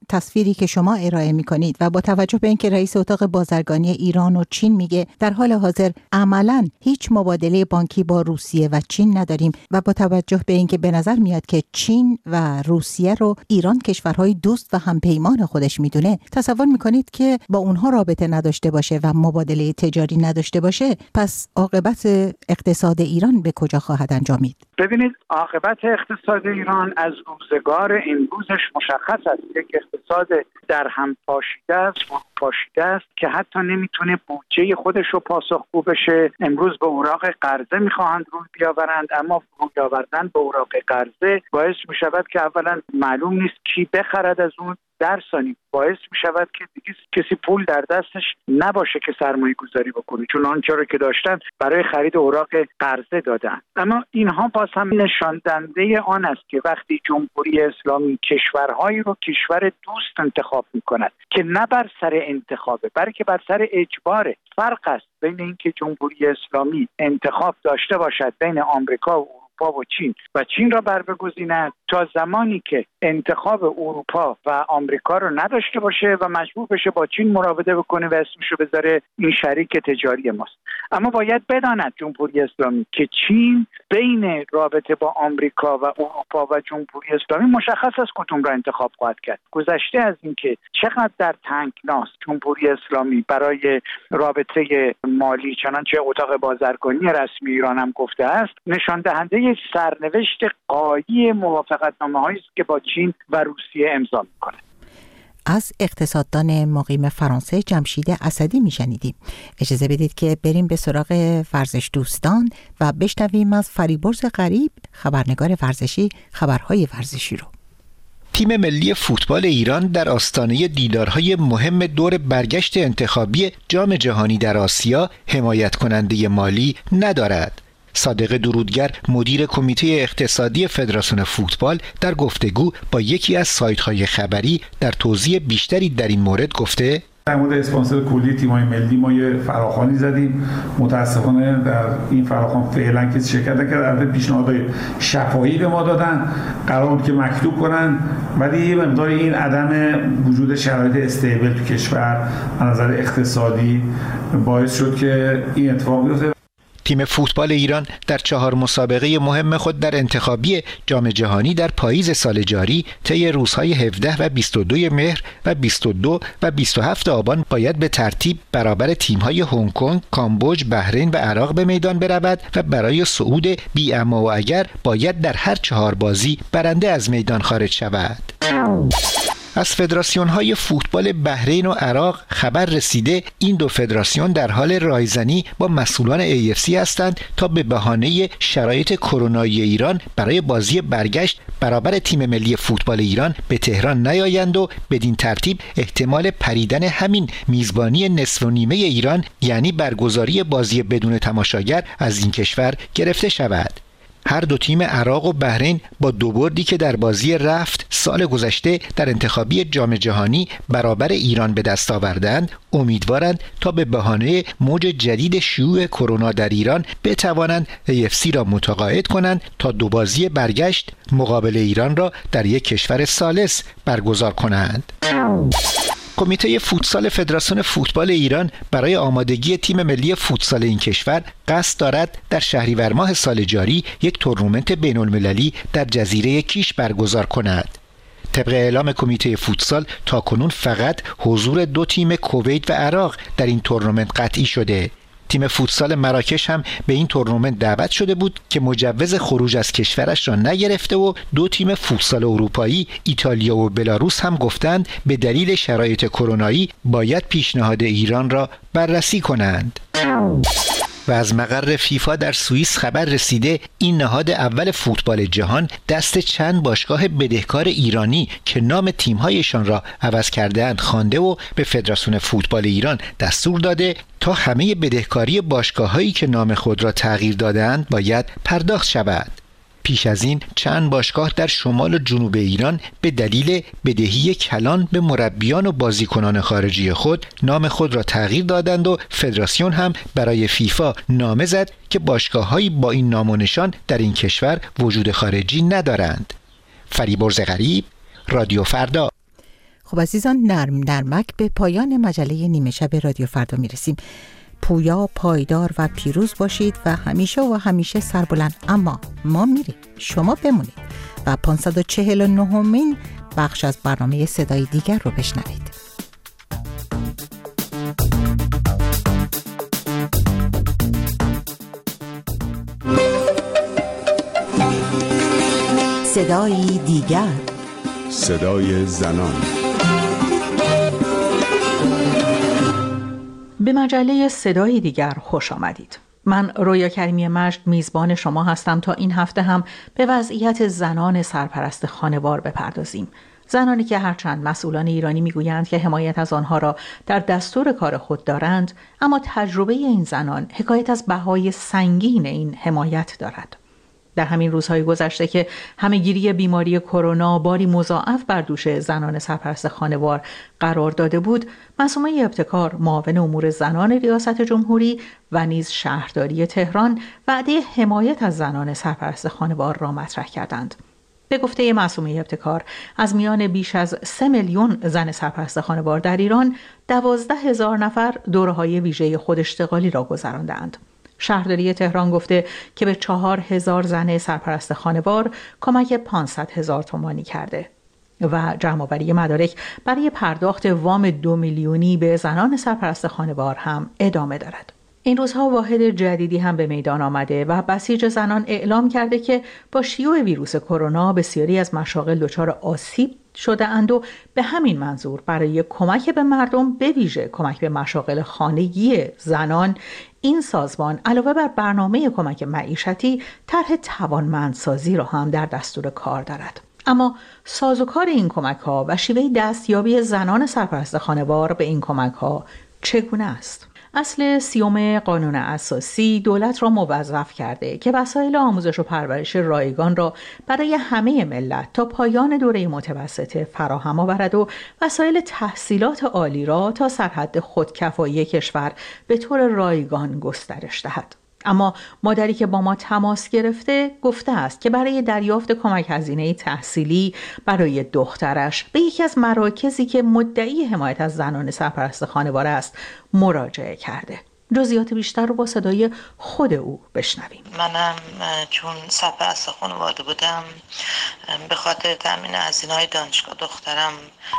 تصویری که شما ارائه می‌کنید و با توجه به اینکه رئیس اتاق بازرگانی ایران و چین میگه در حال حاضر عملاً هیچ مبادله بانکی با روسیه و چین نداریم و با توجه به اینکه به نظر میاد که چین و روسیه رو ایران کشورهای دوست و همپیمان خودش میدونه، تصور می‌کنید که با اونها رابطه نداشته باشه و مبادله تجاری نداشته باشه، پس عاقبت اقتصاد ایران به کجا خواهد انجامید؟ ببینید، عاقبت اقتصاد ایران از روزگار امروزش مشخص است. یک اقتصاد در هم پاشیده است، پاشیده است که حتی نمیتونه بودجه خودش رو پاسخگو بشه. امروز به اوراق قرضه میخواهند روی بیاورند، اما روی آوردن به اوراق قرضه باعث میشود که اولا معلوم نیست کی بخرد از اون، در ثانی باعث می شود که دیگه کسی پول در دستش نباشه که سرمایه گذاری بکنه، چون آنچه رو که داشتن برای خرید اوراق قرضه دادن. اما اینها باز هم نشان دهنده آن است که وقتی جمهوری اسلامی کشورهایی رو کشور دوست انتخاب می کند که نه بر سر انتخابه بلکه بر سر اجباره. فرق است بین اینکه جمهوری اسلامی انتخاب داشته باشد بین آمریکا و و چین و چین را بر بگزیند، تا زمانی که انتخاب اروپا و آمریکا رو نداشته باشه و مجبور بشه با چین مراوده بکنه و اسمشو بذاره این شریک تجاری ماست. اما باید بداند جمهوری اسلامی که چین بین رابطه با آمریکا و اروپا و جمهوری اسلامی مشخص است کدوم را انتخاب خواهد کرد. گذشته از اینکه چقدر در تنگناست جمهوری اسلامی برای رابطه مالی، چنانچه اتاق بازرگانی رسمی ایران هم گفته است، نشان دهنده سرنوشت غایی موافقتنامه‌هایی است که با چین و روسیه امضا می‌کنه. از اقتصاددان مقیم فرانسه جمشید اسدی میشنیدیم. اجازه بدید که بریم به سراغ ورزش دوستان و بشنویم از فریبرز غریب، خبرنگار ورزشی، خبرهای ورزشی رو. تیم ملی فوتبال ایران در آستانه دیدارهای مهم دور برگشت انتخابی جام جهانی در آسیا حمایت کننده مالی ندارد. صادق درودگر، مدیر کمیته اقتصادی فدراسیون فوتبال، در گفتگو با یکی از سایت‌های خبری در توضیح بیشتری در این مورد گفته: در مورد اسپانسر کلی تیم‌های ملی ما یه فراخوانی زدیم. متاسفانه در این فراخوان فعلا کسی شرکت نکرد. البته پیشنهادهای شفاهی به ما دادن، قرار بود که مکتوب کنن، ولی یه مقدار این عدم وجود شرایط استیبل تو کشور از نظر اقتصادی باعث شد که این اتفاق بیفته. تیم فوتبال ایران در چهار مسابقه مهم خود در انتخابی جام جهانی در پاییز سال جاری طی روزهای هفده و بیست و دو مهر و بیست و دو و بیست و هفت آبان باید به ترتیب برابر تیم‌های هنگ کنگ، کامبوج، بحرین و عراق به میدان برود و برای صعود بی اما و اگر باید در هر چهار بازی برنده از میدان خارج شود. از فدراسیون‌های فوتبال بحرین و عراق خبر رسیده این دو فدراسیون در حال رایزنی با مسئولان ای اف سی هستند تا به بهانه شرایط کرونایی ایران برای بازی برگشت برابر تیم ملی فوتبال ایران به تهران نیایند و بدین ترتیب احتمال پریدن همین میزبانی نصف و نیمه ایران، یعنی برگزاری بازی بدون تماشاگر، از این کشور گرفته شود. هر دو تیم عراق و بحرین با دو بردی که در بازی رفت سال گذشته در انتخابی جام جهانی برابر ایران به دست آوردند، امیدوارند تا به بهانه موج جدید شیوع کرونا در ایران بتوانند ای اف سی را متقاعد کنند تا دو بازی برگشت مقابل ایران را در یک کشور ثالث برگزار کنند. کمیته فوتسال فدراسیون فوتبال ایران برای آمادگی تیم ملی فوتسال این کشور قصد دارد در شهریور ماه سال جاری یک تورنمنت بین المللی در جزیره کیش برگزار کند. طبق اعلام کمیته فوتسال تاکنون فقط حضور دو تیم کویت و عراق در این تورنمنت قطعی شده. تیم فوتسال مراکش هم به این تورنمنت دعوت شده بود که مجوز خروج از کشورش را نگرفته و دو تیم فوتسال اروپایی ایتالیا و بلاروس هم گفتند به دلیل شرایط کرونایی باید پیشنهاد ایران را بررسی کنند. و از مقر فیفا در سوئیس خبر رسیده این نهاد اول فوتبال جهان دست چند باشگاه بدهکار ایرانی که نام تیم‌هایشان را عوض کرده‌اند خوانده و به فدراسیون فوتبال ایران دستور داده تا همه بدهکاری باشگاه‌هایی که نام خود را تغییر داده‌اند باید پرداخت شود. پیش از این چند باشگاه در شمال و جنوب ایران به دلیل بدهی کلان به مربیان و بازیکنان خارجی خود نام خود را تغییر دادند و فدراسیون هم برای فیفا نامه زد که باشگاه‌هایی با این نام و نشان در این کشور وجود خارجی ندارند. فریبرز غریب، رادیو فردا. خب عزیزان، نرم نرمک به پایان مجله نیمه شب رادیو فردا میرسیم. پویا، پایدار و پیروز باشید و همیشه و همیشه سربلند. اما ما میریم، شما بمونید و پانصد و چهل و نهمین بخش از برنامه صدای دیگر رو بشنوید. صدای دیگر، صدای زنان. به مجله صدای دیگر خوش آمدید. من رویا کریمی مجد میزبان شما هستم تا این هفته هم به وضعیت زنان سرپرست خانوار بپردازیم. زنانی که هرچند مسئولان ایرانی میگویند که حمایت از آنها را در دستور کار خود دارند، اما تجربه این زنان حکایت از بهای سنگین این حمایت دارد. در همین روزهای گذشته که همه‌گیری بیماری کرونا باری مضاعف بر دوش زنان سرپرست خانوار قرار داده بود، معصومه ابتکار، معاون امور زنان ریاست جمهوری و نیز شهرداری تهران وعده حمایت از زنان سرپرست خانوار را مطرح کردند. به گفته معصومه ابتکار، از میان بیش از سه میلیون زن سرپرست خانوار در ایران، دوازده هزار نفر دوره‌های ویژه خوداشتغالی را گذراندند. شهرداری تهران گفته که به چهار هزار زن سرپرست خانوار کمک پانصد هزار تومانی کرده و جمع‌آوری مدارک برای پرداخت وام دو میلیونی به زنان سرپرست خانوار هم ادامه دارد. این روزها واحد جدیدی هم به میدان آمده و بسیج زنان اعلام کرده که با شیوع ویروس کرونا بسیاری از مشاغل دچار آسیب شده اند و به همین منظور برای کمک به مردم، به ویژه کمک به مشاغل خانگی زنان، این سازمان علاوه بر برنامه کمک معیشتی طرح توانمندسازی را هم در دستور کار دارد. اما سازوکار این کمک ها و شیوه دستیابی زنان سرپرست خانوار به این کمک ها چگونه است؟ اصل سیوم قانون اساسی دولت را موظف کرده که وسایل آموزش و پرورش رایگان را برای همه ملت تا پایان دوره متوسطه فراهم آورد و وسایل تحصیلات عالی را تا سرحد خودکفایی کشور به طور رایگان گسترش دهد. اما مادری که با ما تماس گرفته گفته است که برای دریافت کمک هزینه تحصیلی برای دخترش به یکی از مراکزی که مدعی حمایت از زنان سرپرست خانوار است مراجعه کرده. جزئیات بیشتر رو با صدای خود او بشنویم. منم چون سرپرست خانواده بودم، به خاطر تامین هزینه‌های دانشگاه دخترم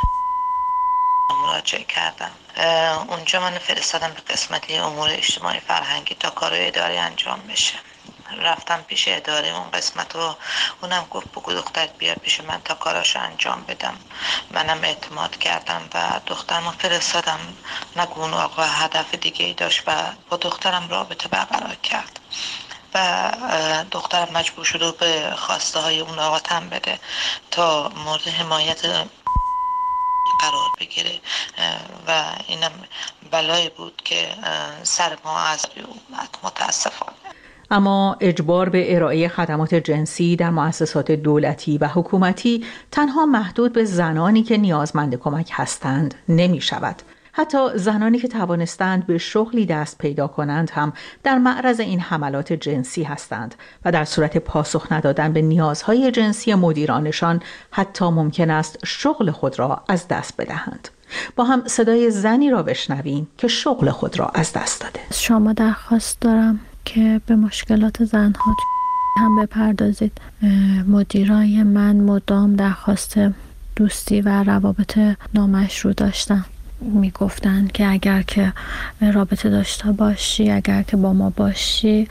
مراجعه کردم. اونجا من فرستادم به قسمتی امور اجتماعی فرهنگی تا کارهای اداری انجام بشه. رفتم پیش اداره اون قسمت و اونم گفت بگو دخترت بیار پیش من تا کاراشو انجام بدم. منم اعتماد کردم و دخترمو فرستادم. نگو اون آقا هدف دیگه ای داشت و با دخترم رابطه برقرار کرد و دخترم مجبور شد و به خواسته های اون آقا تن بده تا مورد حمایت قرار بگیره و اینم بلایی بود که سر ما از اومد متاسفانه. اما اجبار به ارائه خدمات جنسی در مؤسسات دولتی و حکومتی تنها محدود به زنانی که نیازمند کمک هستند نمی شود. حتی زنانی که توانستند به شغلی دست پیدا کنند هم در معرض این حملات جنسی هستند و در صورت پاسخ ندادن به نیازهای جنسی مدیرانشان حتی ممکن است شغل خود را از دست بدهند. با هم صدای زنی را بشنویم که شغل خود را از دست داده. شما درخواست دارم که به مشکلات زنها هم بپردازید. مدیرای من مدام درخواست دوستی و روابط نامشروع داشتن. می گفتن که اگر که رابطه داشته باشی، اگر که با ما باشی،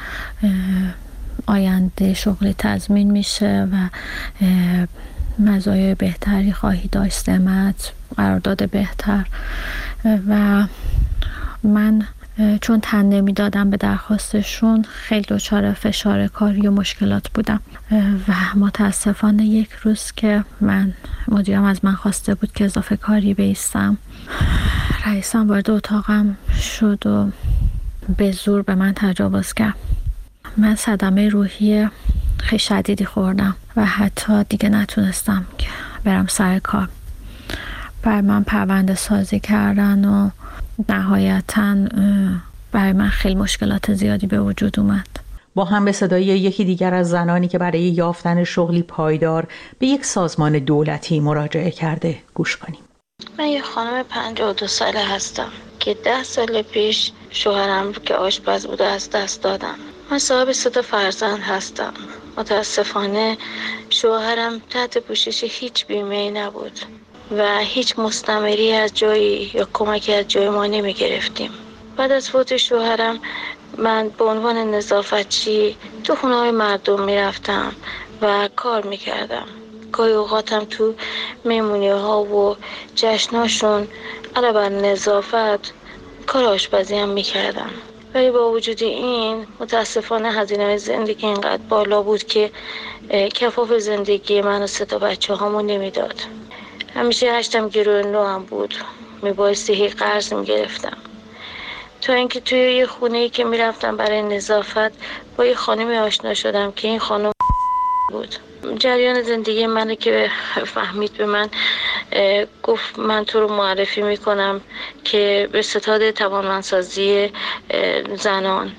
آینده شغلی تضمین میشه و مزایای بهتری خواهی داشت، سمت، قرارداد بهتر. و من چون تن نمی دادم به درخواستشون خیلی دچار فشار کاری و مشکلات بودم و متاسفانه یک روز که من مدیرم از من خواسته بود که اضافه کاری بیستم، رئیسم وارد اتاقم شد و به زور به من تجاوز کرد. من صدمه روحی خیلی شدیدی خوردم و حتی دیگه نتونستم که برم سر کار. برای من پرونده سازی کردن و نهایتاً برای من خیلی مشکلات زیادی به وجود اومد. با هم به صدای یکی دیگر از زنانی که برای یافتن شغلی پایدار به یک سازمان دولتی مراجعه کرده گوش کنیم. من یه خانم پنجاه و دو ساله هستم که ده سال پیش شوهرم رو که آشپز بوده از دست دادم. من صاحب سه تا فرزند هستم. متاسفانه شوهرم تحت پوشش هیچ بیمه‌ای نبود و هیچ مستمری از جایی یا کمکی از جای ما نمی گرفتیم. بعد از فوت شوهرم من به عنوان نظافتچی تو خونه‌های مردم می رفتم و کار می کردم. گاهی اوقاتم تو مهمونی ها و جشناشون علاوه بر نظافت کار آشپزی هم می کردم. ولی با وجود این متاسفانه هزینه زندگی اینقدر بالا بود که کفاف زندگی من و سه تا بچه هامو نمیداد. همیشه هشتم گروه نو هم بود، میبایستی هی قرض میگرفتم. تا اینکه توی یه خونه‌ای که میرفتم برای نظافت با یه خانمی آشنا شدم که این خانم بود. جریان زندگی منو که فهمید به من گفت من تو رو معرفی میکنم که به ستاد توانمندسازی زنان.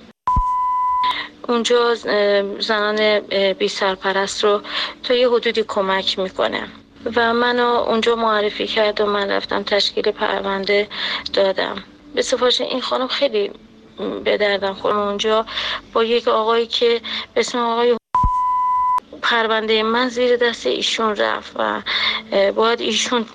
اونجا زنان بی سرپرست رو تا یه حدودی کمک میکنه و منو اونجا معرفی کرد و من رفتم تشکیل پرونده دادم. به سفارش این خانم خیلی به دردم خورد. اونجا با یک آقایی که به اسم آقای پرونده من زیر دست ایشون رفت و باید ایشون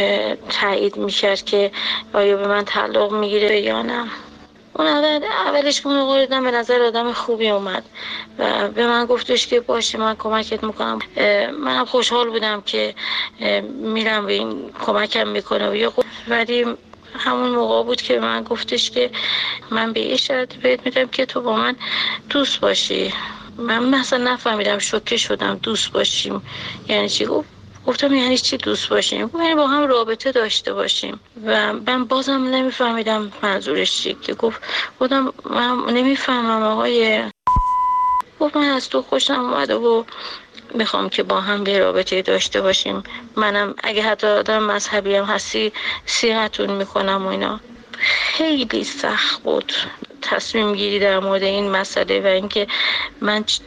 تایید میکرد که آیا به من تعلق میگیره یا نه. اون اول اولش که اون آقا دیدم به نظر آدم خوبی اومد و به من گفتش که باشه من کمکت میکنم. منم خوشحال بودم که میرم به این کمکم میکنه و ولی همون موقع بود که به من گفتش که من به یه شرط بهت میدم که تو با من دوست باشی. من مثلا نفهمیدم، شوکه شدم. دوست باشیم یعنی چی؟ گفتم یعنی چی دوست باشیم؟ یعنی با هم رابطه داشته باشیم و من بازم نمیفهمیدم منظورش چی. که گفت بودم من نمیفهمم آقای. گفت من از تو خوشم اومده و میخوام که با هم به رابطه داشته باشیم. منم اگه حتی آدم مذهبی هم هستی صیغتون میکنم و اینا. خیلی سخت بود تصمیم گیری در مورد این مسئله و اینکه من چ...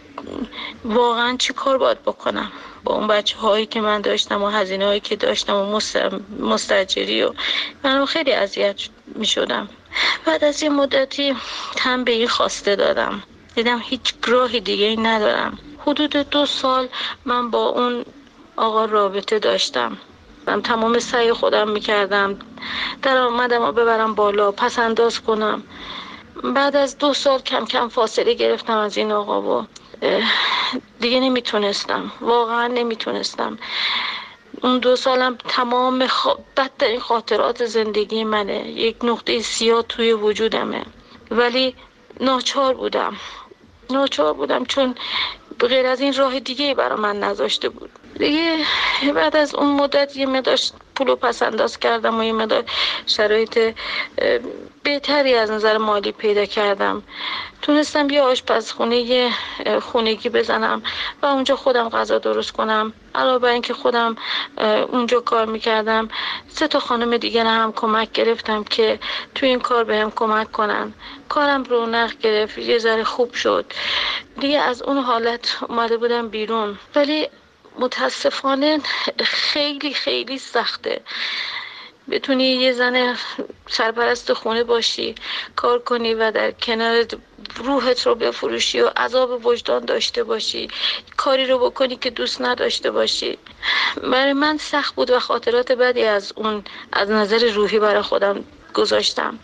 واقعا چی کار باید بکنم با اون بچه هایی که من داشتم و هزینه هایی که داشتم و مست... مستاجری و من خیلی اذیت می شدم. بعد از یه مدتی هم به این خواسته دادم، دیدم هیچ راهی دیگه ای ندارم. حدود دو سال من با اون آقا رابطه داشتم. من تمام سعی خودم میکردم درآمدم رو ببرم بالا، پس انداز کنم. بعد از دو سال کم کم فاصله گرفتم از این آقا و دیگه نمیتونستم، واقعا نمیتونستم. اون دو سالم تمام خ... بدترین خاطرات زندگی منه. یک نقطه سیاه توی وجودمه، ولی ناچار بودم ناچار بودم چون غیر از این راه دیگه برای من نذاشته بود دیگه. بعد از اون مدت یه مقدار پولو پس انداز کردم و یه مقدار شرایط بهتری از نظر مالی پیدا کردم. تونستم یه آشپزخونه یه خونگی بزنم و اونجا خودم غذا درست کنم. علاوه بر اینکه خودم اونجا کار میکردم، سه تا خانم دیگر هم کمک گرفتم که تو این کار بهم کمک کنن. کارم رونق گرفت، یه ذره خوب شد دیگه. از اون حالت اومده بودم بیرون، ولی متاسفانه خیلی خیلی سخته بتونی یه زن سرپرست خونه باشی، کار کنی و در کنار روحت رو بفروشی و عذاب وجدان داشته باشی، کاری رو بکنی که دوست نداشته باشی. برای من سخت بود و خاطرات بدی از اون از نظر روحی برای خودم گذاشتم،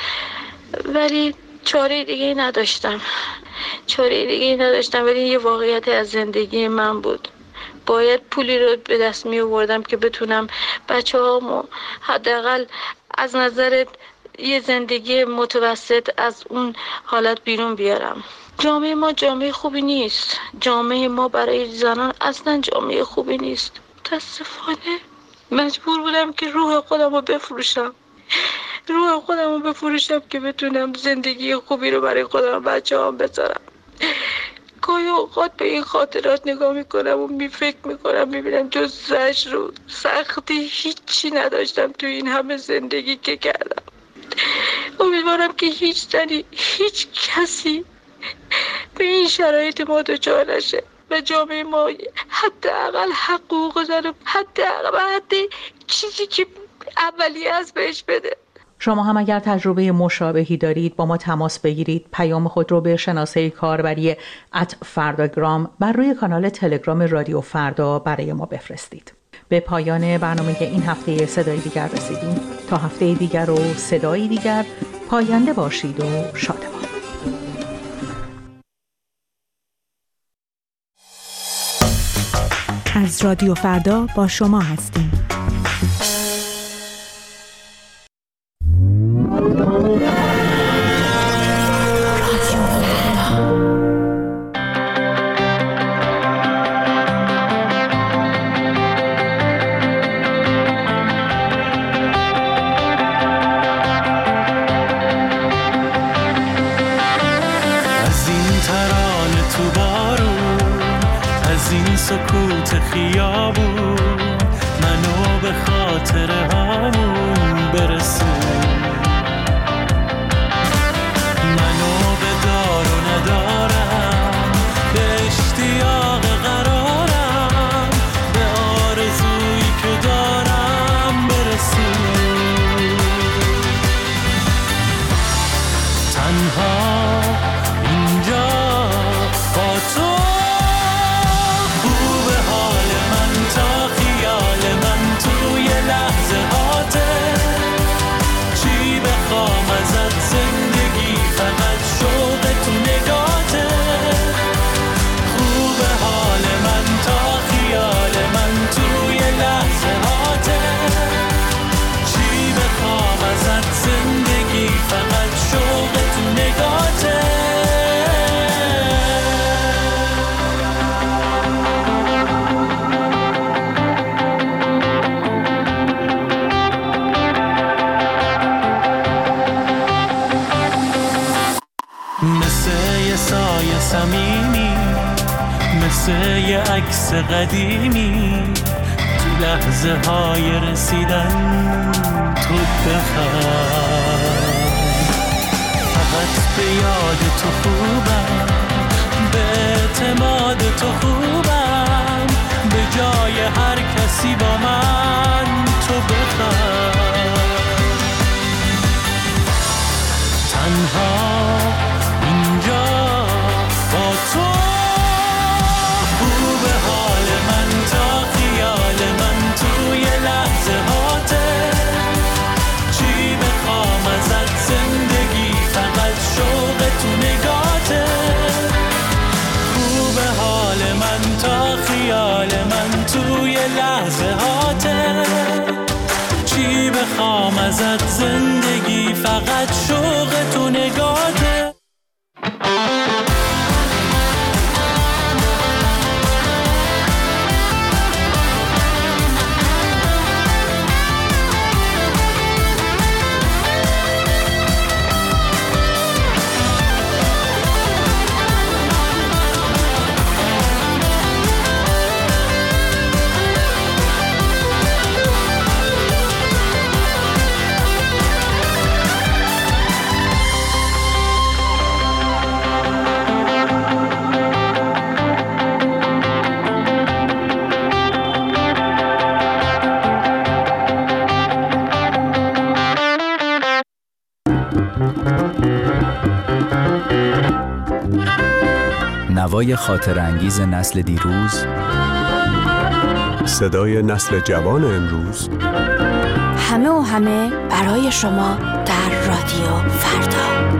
ولی چاره دیگه نداشتم چاره دیگه نداشتم ولی یه واقعیت از زندگی من بود. باید پولی رو به دست می آوردم که بتونم بچه هامو حداقل از نظر یه زندگی متوسط از اون حالت بیرون بیارم. جامعه ما جامعه خوبی نیست. جامعه ما برای زنان اصلا جامعه خوبی نیست. متاسفانه مجبور بودم که روح خودم رو بفروشم روح خودم رو بفروشم که بتونم زندگی خوبی رو برای خودم و بچه هم بذارم. گاهی اوقات به این خاطرات نگاه میکنم و می فکر میکنم میبینم جز زجر رو سختی هیچی نداشتم تو این همه زندگی که کردم. امیدوارم که هیچ زنی هیچ کسی به این شرایط ما دچار نشه و جامعه ما حداقل حقوق زن، حداقل حتی چیزی که اولیه از بهش بده. شما هم اگر تجربه مشابهی دارید با ما تماس بگیرید. پیام خود رو به شناسه کاربری ات فرداگرام بر روی کانال تلگرام رادیو فردا برای ما بفرستید. به پایان برنامه این هفته صدای دیگر رسیدیم. تا هفته دیگر و صدای دیگر، پاینده باشید و شادمان. از رادیو فردا با شما هستیم. سکوت خیابون منو به خاطر همون برسون، منو به دار و ندارم، به اشتیاق قرارم، به آرزویی که دارم برسون. تنها اینجا با تو صمیمی، مثل یه عکس قدیمی، تو لحظه های رسیدن تو بخواه. فقط به یاد تو خوبم، به اعتماد تو خوبم، به جای هر کسی با من تو بخواه. تنها اینجا با تو خوب حال من تا خیال من توی لحظه هاته. چی بخوام ازت زندگی، فقط شوق تو نگاته. خوب حال من تا خیال من توی لحظه هاته. چی بخوام ازت زندگی، فقط شوق تو نگاته. نوای خاطر انگیز نسل دیروز، صدای نسل جوان امروز، همه و همه برای شما در رادیو فردا.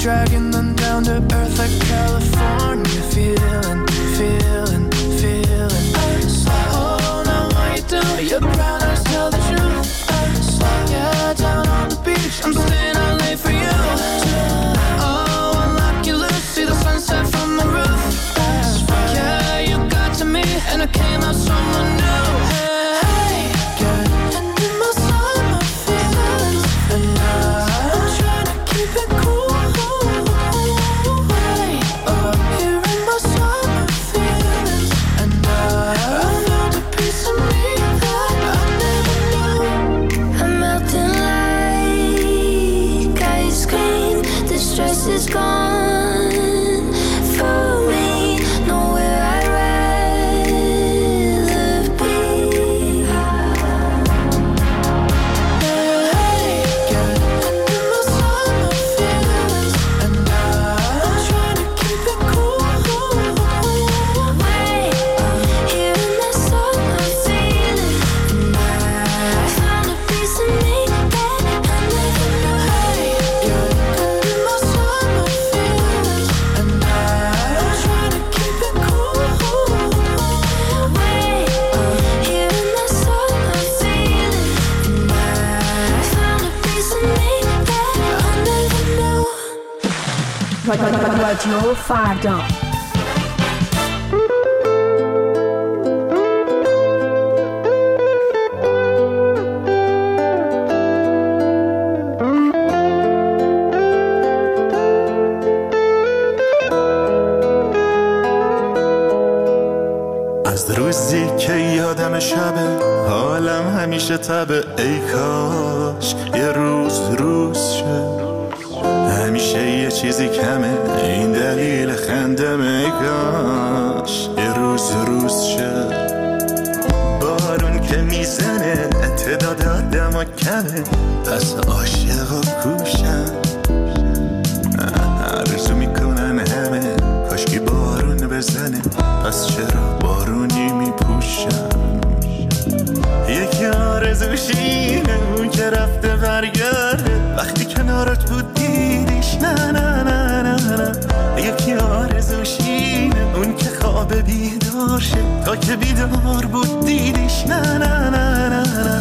dragging them down to earth like California. Feeling, feeling, feeling us. Oh, now what you do? Your brown eyes tell the truth. Us. Yeah, down on the beach, I'm staying out late for you. Oh, I lock you loose, see the sunset from the roof. Us. Yeah, you got to me, and I came out someone new. Hey, girl, and in my summer feelings, and I'm trying to keep it cool. Is gone for me, nowhere I'd rather be. Hey, girl, and in my summer feelings, and I'm trying to keep it cool. Way here in the summer feeling, and I found a piece of me that I never knew. Hey, girl. رادیو فردا. از روزی که یادم شبه حالم همیشه تبه، ای کاش یه روز روز شه، همیشه یه چیزی کمه این دلیل خندمه، ای کاش یه روز روز شه. بارون که میزنه تعداد آدم و کمه، پس عاشق و کوشم آرزو میکنن همه کاشکی بارون بزنه، پس چرا بارونی میپوشم. یکی آرزوشینه اون که رفته برگرده، وقتی کنارت بود دیدیش نه نه نه نه نه. یکی آرزوشینه اون که خواب بیدار شه، تا که بیدار بود دیدیش نه نه نه نه نه.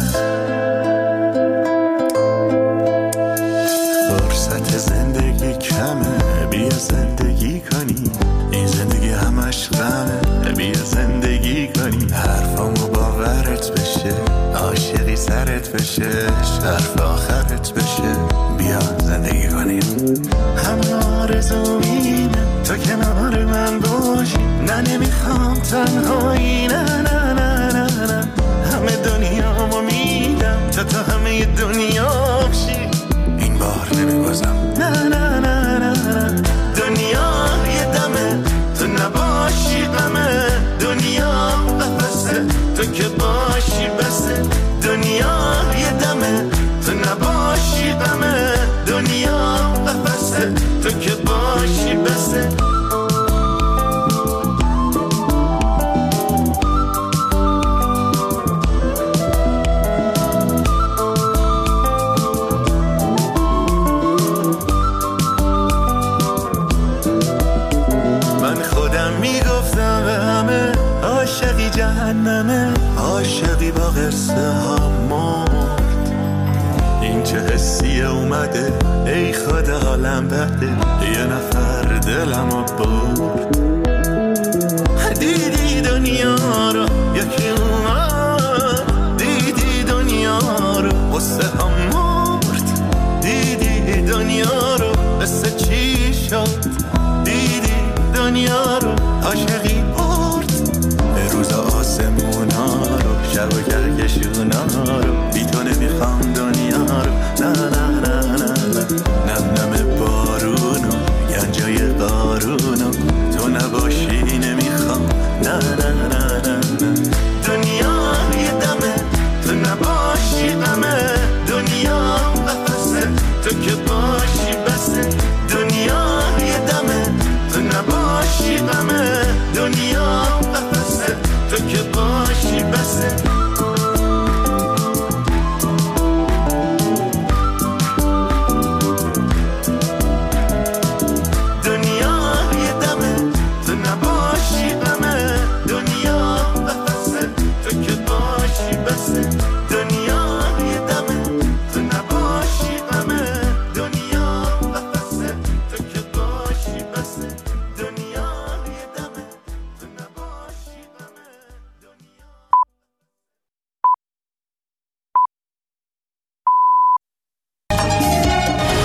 فرصت زندگی کمه، بیا زندگی کنی، این زندگی همش غمه، بیا زندگی کنی. حرفامو باورت بشه، عاشقی سرت بشه، حرف آخرت بشه، بیا زندگی کنی. همه آرزو اینه تو کنار من باشی، نه نمیخوام تنهایی، نه نه نه نه نه. همه دنیامو میدم تا تو همه دنیا بشی، این بار نمیبازم، نه نه نه نه نه. دنیا یه دمه تو نباشی غمه، دنیا قفسه تو که باشی بسه. دنیا یه دمه تو نباشی غمه، دنیا قفسه تو که باشی بسه. عاشقی جهنمه، عاشقی با قصه ها مرد. این چه حسیه اومده ای خدا حالم بده، یه نفر دلمو برد. دیدی دنیا رو یکی اومد، دیدی دنیا رو قصه ها مرد. دیدی دنیا رو قصه چی شد، دیدی دنیا رو عاشقی روز آسمونا رو، شب و گرگشونا رو، بی تو نمیخوام دنیا